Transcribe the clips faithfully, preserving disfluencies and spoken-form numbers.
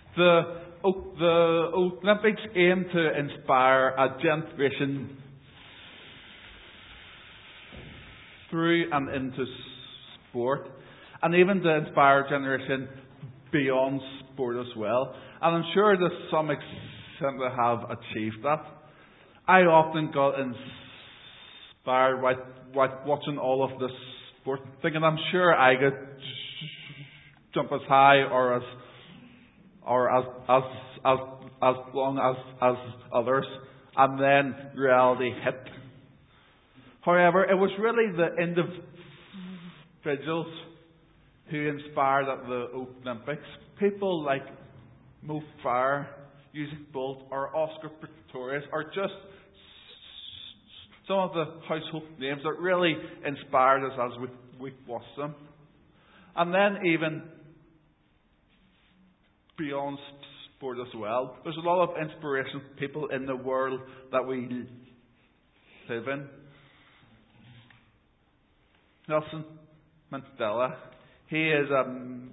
The, O- the Olympics aim to inspire a generation through and into sport, and even to inspire a generation beyond sport as well. And I'm sure to some extent they have achieved that. I often got inspired by, by watching all of this sport, thinking I'm sure I could jump as high or as or as as as as long as as others, and then reality hit. However, it was really the individuals who inspired at the Olympics. People like Mo Farah, Usain Bolt, or Oscar Pistorius, or just some of the household names that really inspired us as we, we watched them. And then even beyond sport as well, there's a lot of inspirational people in the world that we live in. Nelson Mandela, he is a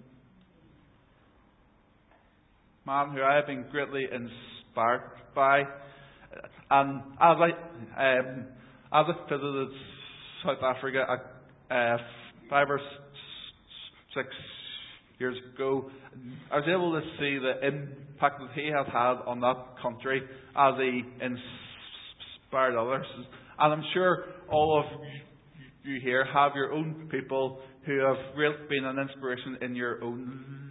man who I have been greatly inspired by. And as I um, as I visited South Africa uh, five or six years ago, I was able to see the impact that he has had on that country as he inspired others. And I'm sure all of you here have your own people who have really been an inspiration in your own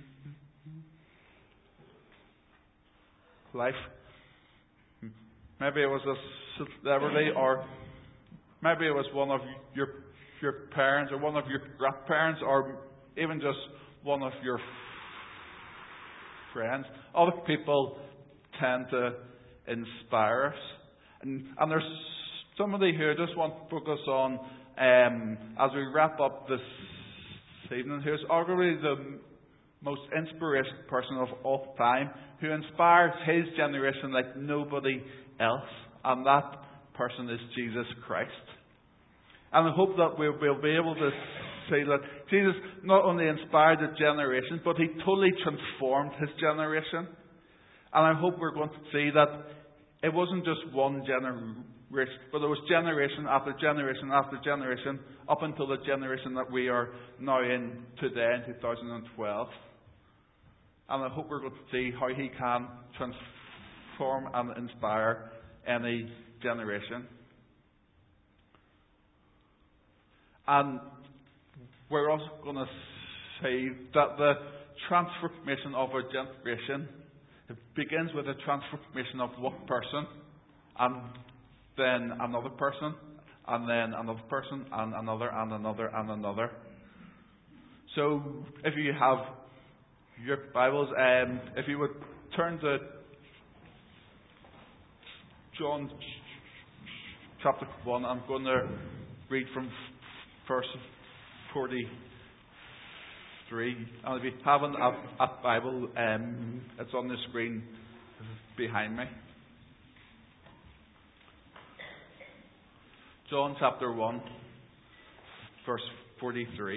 life. Maybe it was a celebrity, or maybe it was one of your your parents, or one of your grandparents, or even just one of your friends. Other people tend to inspire us, and, and there's somebody who I just want to focus on um, as we wrap up this evening, who's arguably the most inspirational person of all time, who inspires his generation like nobody else, and that person is Jesus Christ. And I hope that we'll, we'll be able to say that Jesus not only inspired a generation, but he totally transformed his generation. And I hope we're going to see that it wasn't just one generation, but there was generation after generation after generation, up until the generation that we are now in today, in two thousand twelve. And I hope we're going to see how he can transform and inspire any generation. And we're also going to say that the transformation of our generation, it begins with the transformation of one person, and then another person, and then another person, and another, and another, and another. So, if you have your Bibles, um, if you would turn to John chapter one, I'm going to read from verse forty-three. And if you haven't a, a Bible, um, it's on the screen behind me. John chapter one, verse forty-three.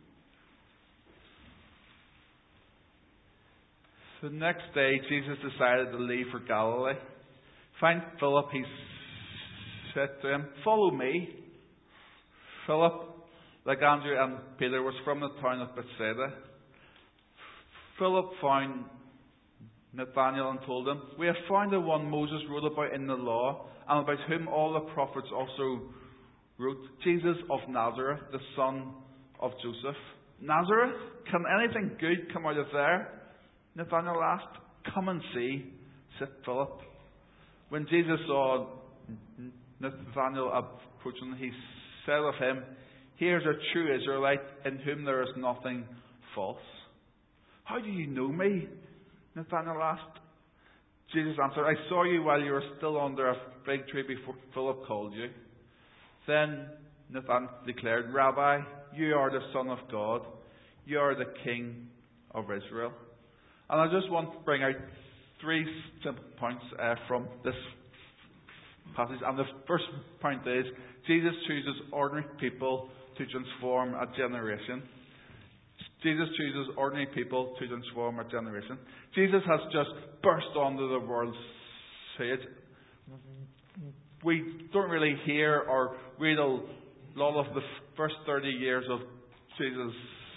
The next day, Jesus decided to leave for Galilee. Find Philip, he said to him, "Follow me." Philip, like Andrew and Peter, was from the town of Bethsaida. Philip found Nathanael and told him, "We have found the one Moses wrote about in the law, and about whom all the prophets also wrote, Jesus of Nazareth, the son of Joseph." "Nazareth? Can anything good come out of there?" Nathanael asked. "Come and see," said Philip. When Jesus saw Nathanael approaching, he said of him, "Here's a true Israelite, in whom there is nothing false." "How do you know me?" Nathanael asked. Jesus answered, "I saw you while you were still under a fig tree before Philip called you." Then Nathanael declared, "Rabbi, you are the Son of God. You are the King of Israel." And I just want to bring out three simple points uh, from this passage. And the first point is, Jesus chooses ordinary people to transform a generation. Jesus chooses ordinary people to transform our generation. Jesus has just burst onto the world stage. We don't really hear or read a lot of the first thirty years of Jesus'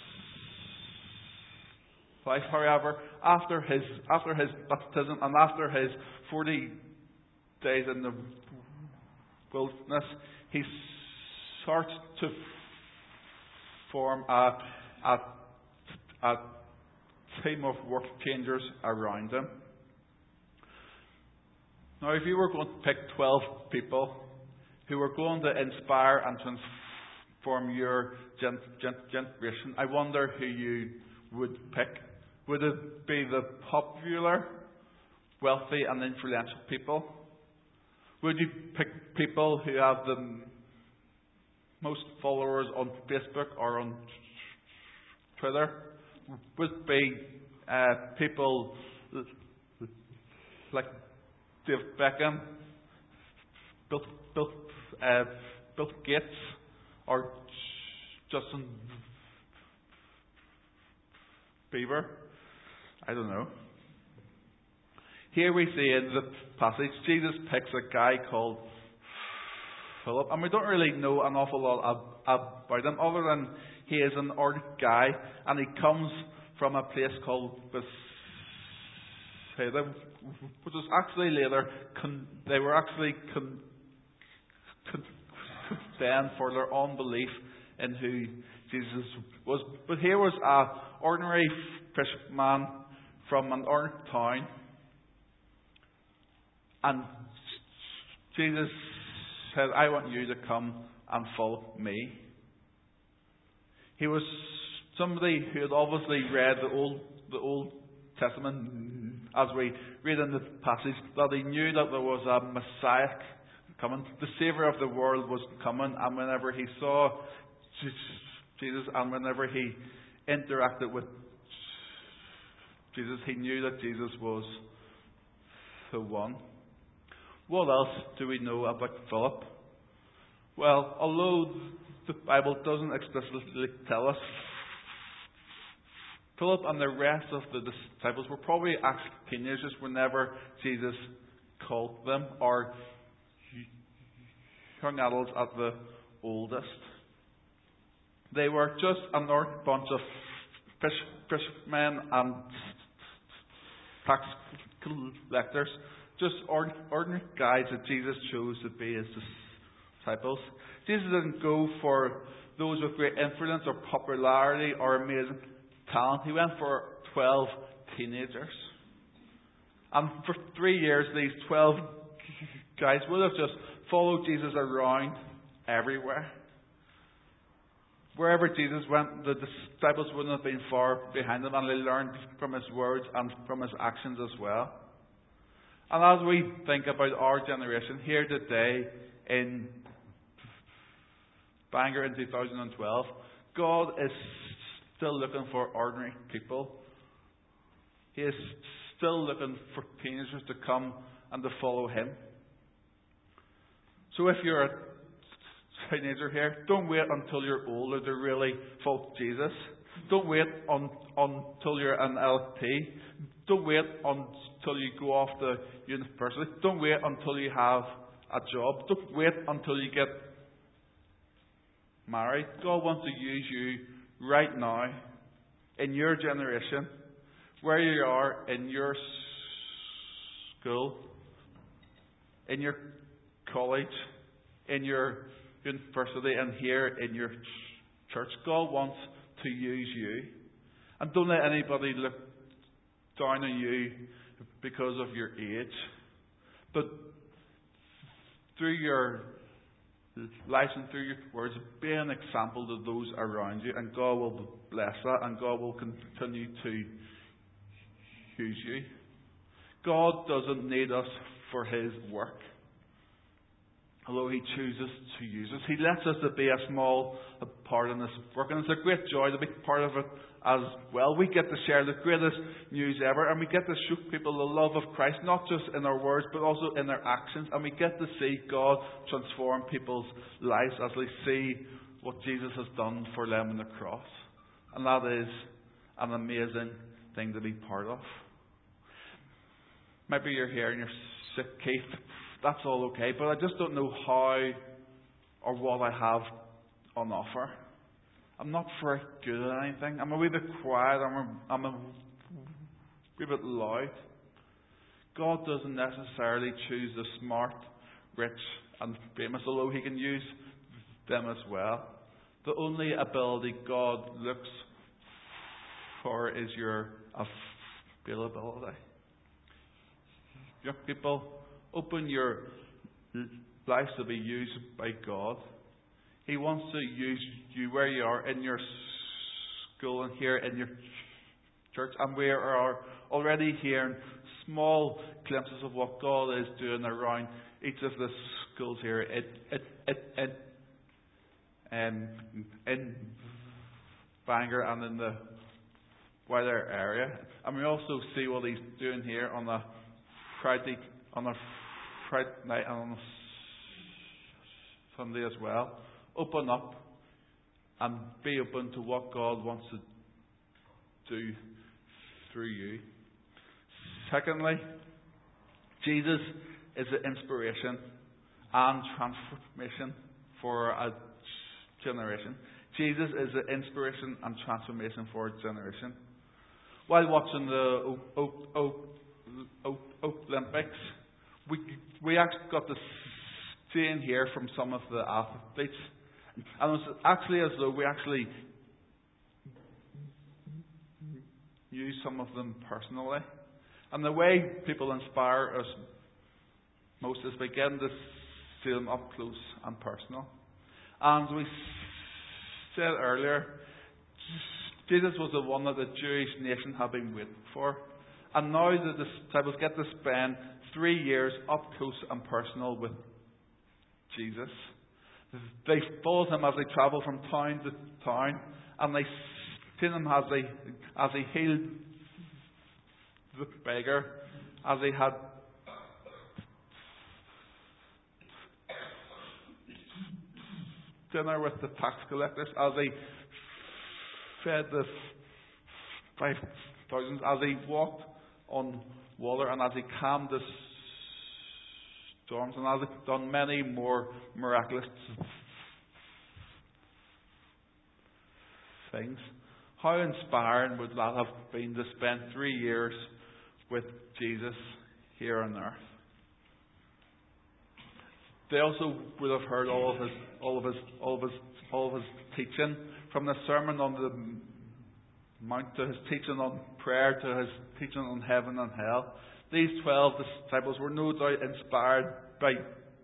life. However, after his after his baptism and after his forty days in the wilderness, he starts to form a, a, a team of work changers around him. Now, if you were going to pick twelve people who were going to inspire and transform your gen- gen- generation, I wonder who you would pick. Would it be the popular, wealthy and influential people? Would you pick people who have the most followers on Facebook or on Twitter? Would it be uh, people like Dave Beckham, Bill, Bill, uh, Bill Gates, or Justin Bieber? I don't know. Here we see in the passage, Jesus picks a guy called Philip, and we don't really know an awful lot about him, other than he is an ordinary guy, and he comes from a place called Bethsaida, which was actually later, con- they were actually con- con- condemned for their unbelief in who Jesus was. But here was an ordinary fisherman from an ordinary town, and Jesus said, I want you to come and follow me. He was somebody who had obviously read the Old the Old Testament, as we read in the passage, that he knew that there was a Messiah coming. The Saviour of the world was coming, and whenever he saw Jesus and whenever he interacted with Jesus, he knew that Jesus was the one. What else do we know about Philip? Well, although the Bible doesn't explicitly tell us, Philip and the rest of the disciples were probably actually teenagers whenever Jesus called them, or young adults at the oldest. They were just an ordinary bunch of fish, fishermen and tax collectors, just ordinary guys that Jesus chose to be his disciples. Jesus didn't go for those with great influence or popularity or amazing talent. He went for twelve teenagers. And for three years, these twelve guys would have just followed Jesus around everywhere. Wherever Jesus went, the disciples wouldn't have been far behind him, and they learned from his words and from his actions as well. And as we think about our generation here today in Bangor in two thousand twelve, God is still looking for ordinary people. He is still looking for teenagers to come and to follow him. So if you're a teenager here, don't wait until you're older to really follow Jesus. Don't wait on, until you're an L P. Don't wait until you go off to university. Don't wait until you have a job. Don't wait until you get married. God wants to use you right now, in your generation, where you are, in your school, in your college, in your university, and here in your church. God wants to use you. And don't let anybody look down on you because of your age. But through your life and through your words, be an example to those around you, and God will bless that, and God will continue to use you. God doesn't need us for his work, although he chooses to use us. He lets us to be a small part in this work, and it's a great joy to be part of it as well. We get to share the greatest news ever, and we get to show people the love of Christ, not just in our words, but also in their actions, and we get to see God transform people's lives as they see what Jesus has done for them on the cross. And that is an amazing thing to be part of. Maybe you're here and you're sick, Keith. That's all okay, but I just don't know how or what I have on offer. I'm not very good at anything. I'm a wee bit quiet. I'm a, I'm a wee bit loud. God doesn't necessarily choose the smart, rich, and famous, although He can use them as well. The only ability God looks for is your availability. Young people, open your lives to be used by God. He wants to use you where you are, in your school and here in your church. And we are already hearing small glimpses of what God is doing around each of the schools here in, in, in, in, in Bangor and in the wider area. And we also see what He's doing here on a Friday, on a Friday night and on a Sunday as well. Open up and be open to what God wants to do through you. Secondly, Jesus is the inspiration and transformation for a generation. Jesus is the inspiration and transformation for a generation. While watching the o- o- o- o- Olympics, we we actually got to see and hear from some of the athletes. And it was actually as though we actually knew some of them personally. And the way people inspire us most is by getting to see them up close and personal. And as we said earlier, Jesus was the one that the Jewish nation had been waiting for. And now the disciples get to spend three years up close and personal with Jesus. They followed Him as they travelled from town to town, and they seen Him as they as He healed the beggar, as He had dinner with the tax collectors, as He fed the five thousands, as He walked on water, and as He calmed the storms, and as He's done many more miraculous things. How inspiring would that have been to spend three years with Jesus here on earth? They also would have heard all of his, all of his, all of his, all of his teaching, from the Sermon on the Mount to His teaching on prayer to His teaching on heaven and hell. These twelve disciples were no doubt inspired by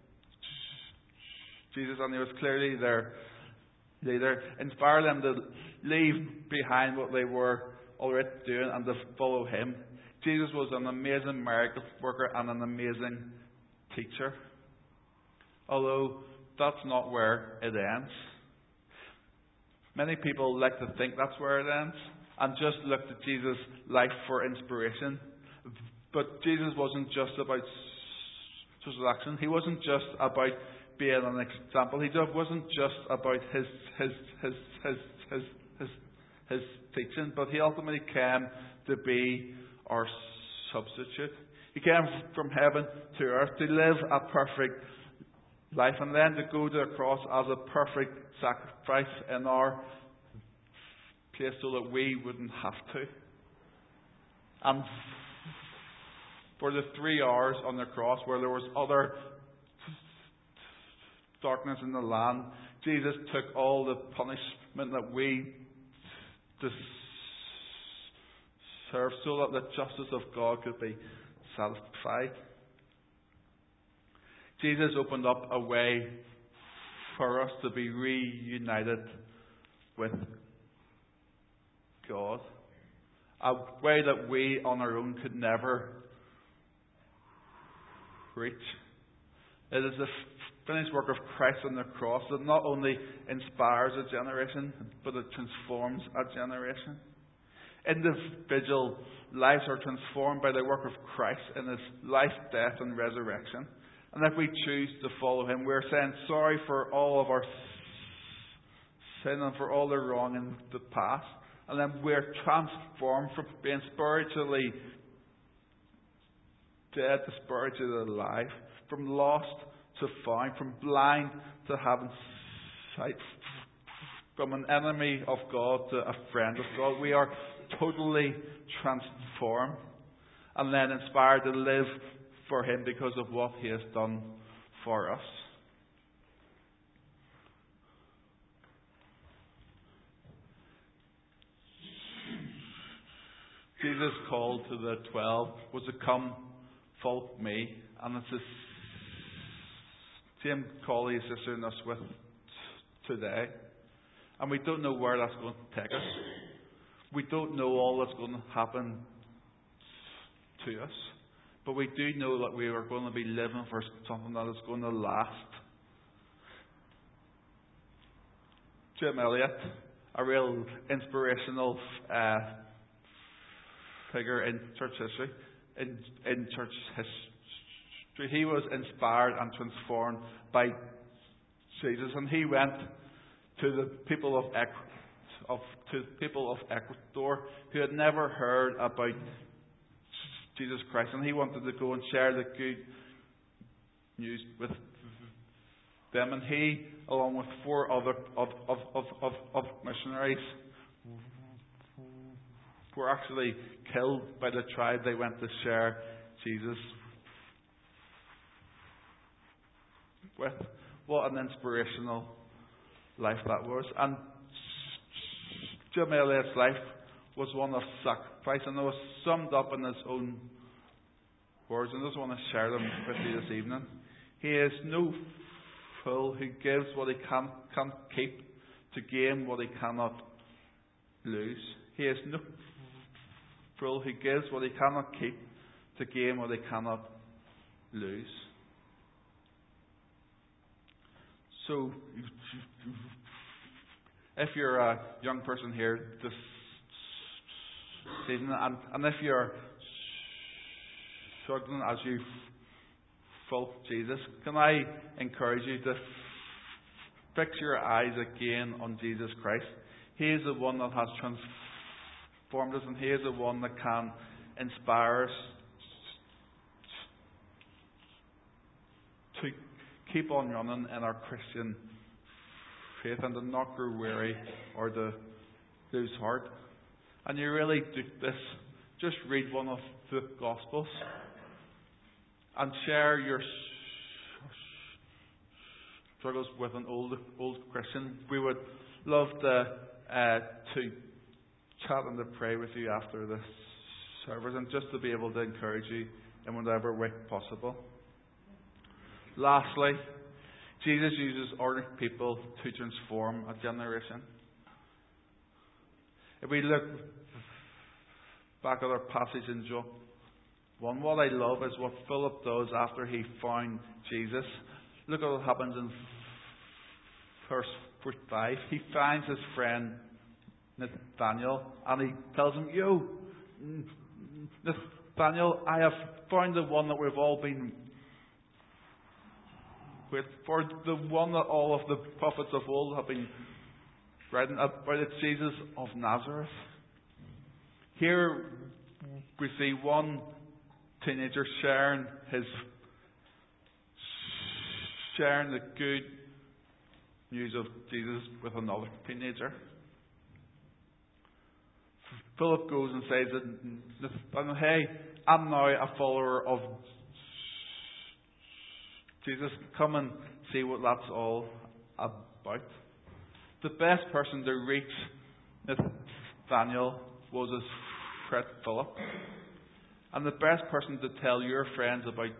Jesus, and He was clearly their leader. Inspire them to leave behind what they were already doing and to follow Him. Jesus was an amazing miracle worker and an amazing teacher. Although that's not where it ends. Many people like to think that's where it ends and just look to Jesus' life for inspiration. But Jesus wasn't just about social action. He wasn't just about being an example. He just wasn't just about his his his his his his, his teaching, but He ultimately came to be our substitute. He came from heaven to earth to live a perfect life and then to go to the cross as a perfect sacrifice in our place so that we wouldn't have to. And for the three hours on the cross where there was utter darkness in the land, Jesus took all the punishment that we deserve so that the justice of God could be satisfied. Jesus opened up a way for us to be reunited with God. A way that we on our own could never reach. It is the finished work of Christ on the cross that not only inspires a generation, but it transforms a generation. Individual lives are transformed by the work of Christ in His life, death and resurrection. And if we choose to follow Him, we're saying sorry for all of our sin and for all the wrong in the past. And then we're transformed from being spiritually dead to spiritually alive, from lost to found, from blind to having sight, from an enemy of God to a friend of God. We are totally transformed and then inspired to live for Him because of what He has done for us. Jesus' call to the twelve was to come, follow me, and it's the same call He's issuing us with today. And we don't know where that's going to take us. We don't know all that's going to happen to us. But we do know that we are going to be living for something that is going to last. Jim Elliot, a real inspirational uh, figure in church history, in, in church history, he was inspired and transformed by Jesus, and he went to the people of, of to people of Ecuador who had never heard about Jesus Christ, and he wanted to go and share the good news with them. And he, along with four other of of of of, of missionaries, were actually killed by the tribe they went to share Jesus with. What an inspirational life that was. And Jim Elliot's life was one of sacrifice, and it was summed up in his own words, and I just want to share them with you this evening. He is no fool who gives what he can, can't keep to gain what he cannot lose. He is no fool who gives what he cannot keep to gain what he cannot lose. So, if you're a young person here this evening, and, and if you're struggling as you follow Jesus, can I encourage you to fix your eyes again on Jesus Christ? He is the one that has transformed us, and He is the one that can inspire us to keep on running in our Christian faith and to not grow weary or to lose heart. And you really do this. Just read one of the Gospels and share your struggles with an old old Christian. We would love to uh, to chat and to pray with you after this service, and just to be able to encourage you in whatever way possible. Lastly, Jesus uses ordinary people to transform a generation. If we look back at our passage in John one, what I love is what Philip does after he found Jesus. Look at what happens in verse forty-five. He finds his friend Nathaniel, and he tells him, "Yo, Nathaniel, I have found the one that we've all been with, for the one that all of the prophets of old have been writing about. It's Jesus of Nazareth." Here we see one teenager sharing his sharing the good news of Jesus with another teenager. Philip goes and says, "Hey, I'm now a follower of Jesus. Come and see what that's all about." The best person to reach Nathaniel was his friend Philip. And the best person to tell your friends about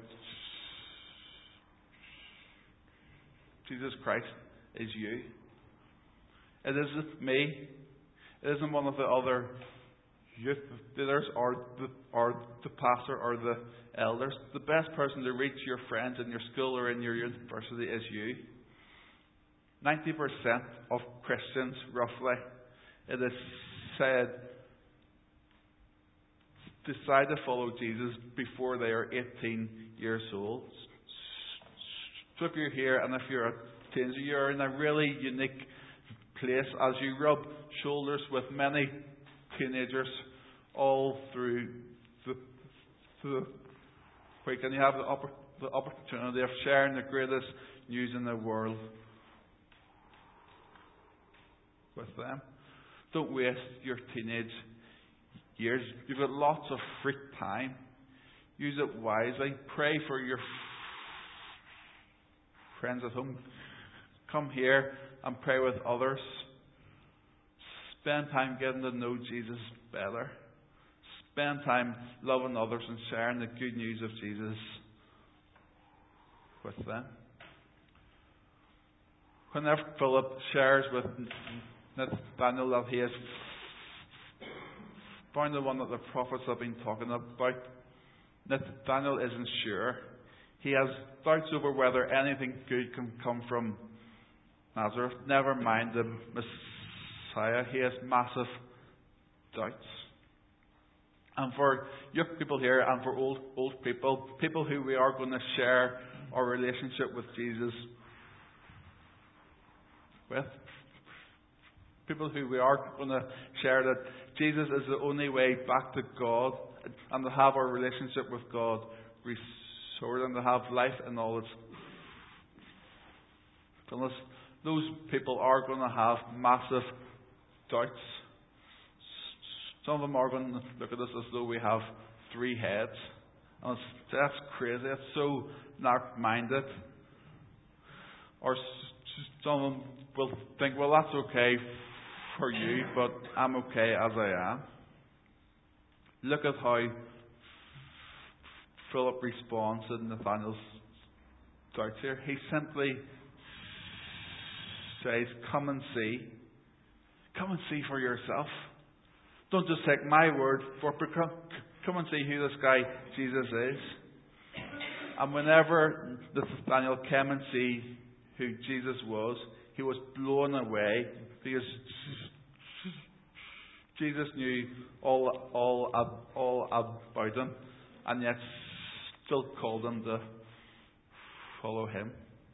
Jesus Christ is you. It isn't me. It isn't one of the other youth leaders or the, or the pastor or the elders. The best person to reach your friends in your school or in your university is you. ninety percent of Christians, roughly, it is said, decide to follow Jesus before they are eighteen years old. So if you're here and if you're a teenager, you're in a really unique place as you rub shoulders with many teenagers all through the, the week, and you have the, oppor- the opportunity of sharing the greatest news in the world with them. Don't waste your teenage years. You've got lots of free time. Use it wisely. Pray for your friends at home. Come here and pray with others. Spend time getting to know Jesus better. Spend time loving others and sharing the good news of Jesus with them. Whenever Philip shares with Nathanael that he has found the one that the prophets have been talking about, Nathanael isn't sure. He has doubts over whether anything good can come from Nazareth. Never mind the Messiah. He has massive doubts. And for young people here and for old old people, people who we are going to share our relationship with Jesus with, people who we are going to share that Jesus is the only way back to God and to have our relationship with God restored and to have life in all its fullness. Those people are going to have massive doubts. Some of them are going to look at us as though we have three heads. And it's, that's crazy. It's so narrow-minded. Or some of them will think, well, that's okay for you, but I'm okay as I am. Look at how Philip responds to Nathanael's doubts here. He simply says, come and see. Come and see for yourself. Don't just take my word for it, but come, come and see who this guy Jesus is. And whenever Nathanael came and see who Jesus was, he was blown away because Jesus knew all, all, all about him, and yet still called him to follow him.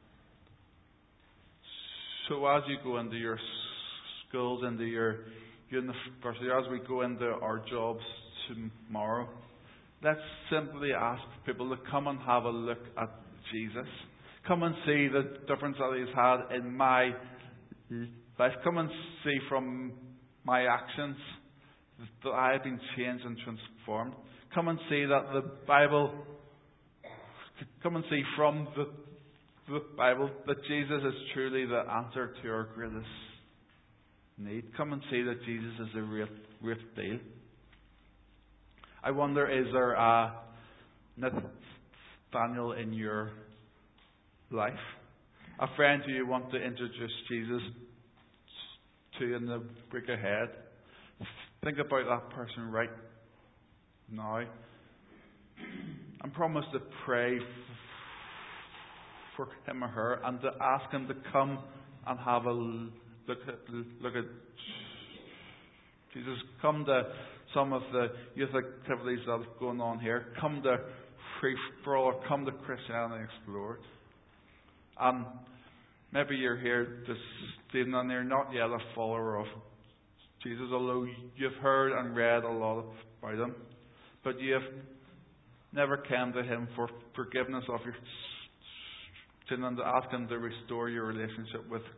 So as you go into your schools, into your university, as we go into our jobs tomorrow, let's simply ask people to come and have a look at Jesus. Come and see the difference that He's had in my life. Come and see from my actions that I have been changed and transformed. Come and see that the Bible, come and see from the, the Bible that Jesus is truly the answer to our greatest need. Come and see that Jesus is the real, real deal. I wonder, is there a Nathanael in your life? A friend who you want to introduce Jesus to in the week ahead? Think about that person right now. And promise to pray for him or her and to ask him to come and have a look at, look at Jesus. Come to some of the youth activities that are going on here. Come to Free For All, or come to Christianity Explored. And maybe you're here this evening and you're not yet a follower of Jesus, although you've heard and read a lot about him, but you have never come to him for forgiveness of your sin and to ask him to restore your relationship with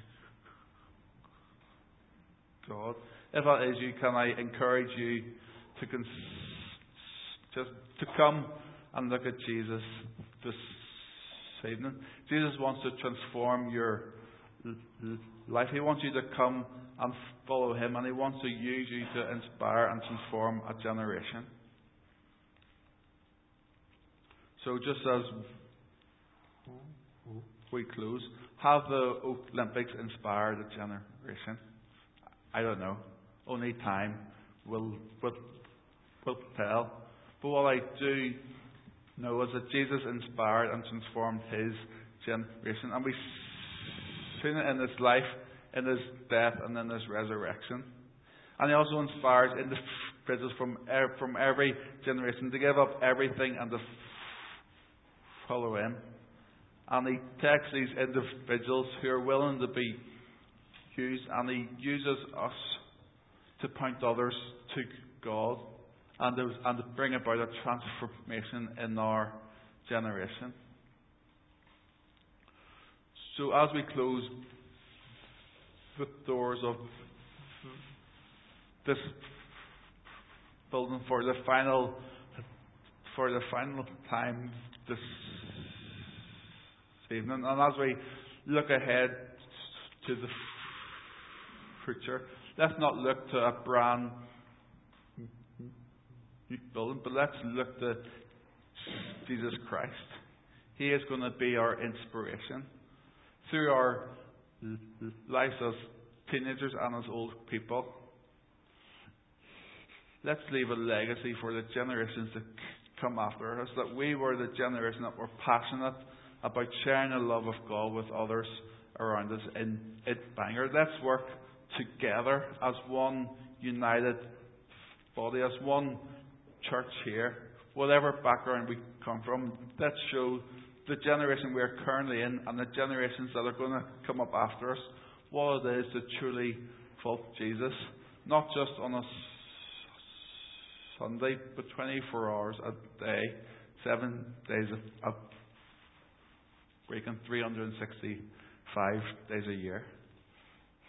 God. If that is you, can I encourage you to cons- just to come and look at Jesus this evening? Jesus wants to transform your life. He wants you to come and follow him, and he wants to use you to inspire and transform a generation. So just as we close, have the Olympics inspired a generation? I don't know. Only time will, will, will tell. But what I do know is that Jesus inspired and transformed his generation. And we've seen it in his life, in his death, and in his resurrection. And he also inspires individuals from, from every generation to give up everything and to follow him. And he takes these individuals who are willing to be used, and he uses us to point others to God and to, and to bring about a transformation in our generation. So as we close the doors of this building for the final for the final time this evening, and as we look ahead to the future, let's not look to a brand new building, but let's look to Jesus Christ. He is going to be our inspiration through our lives as teenagers and as old people. Let's leave a legacy for the generations that come after us, that we were the generation that were passionate about sharing the love of God with others around us in, in Bangor. Let's work together as one united body, as one church here, whatever background we come from. Let's show the generation we are currently in and the generations that are going to come up after us what it is to truly follow Jesus, not just on a Sunday, but twenty-four hours a day, seven days a week, and three hundred sixty-five days a year.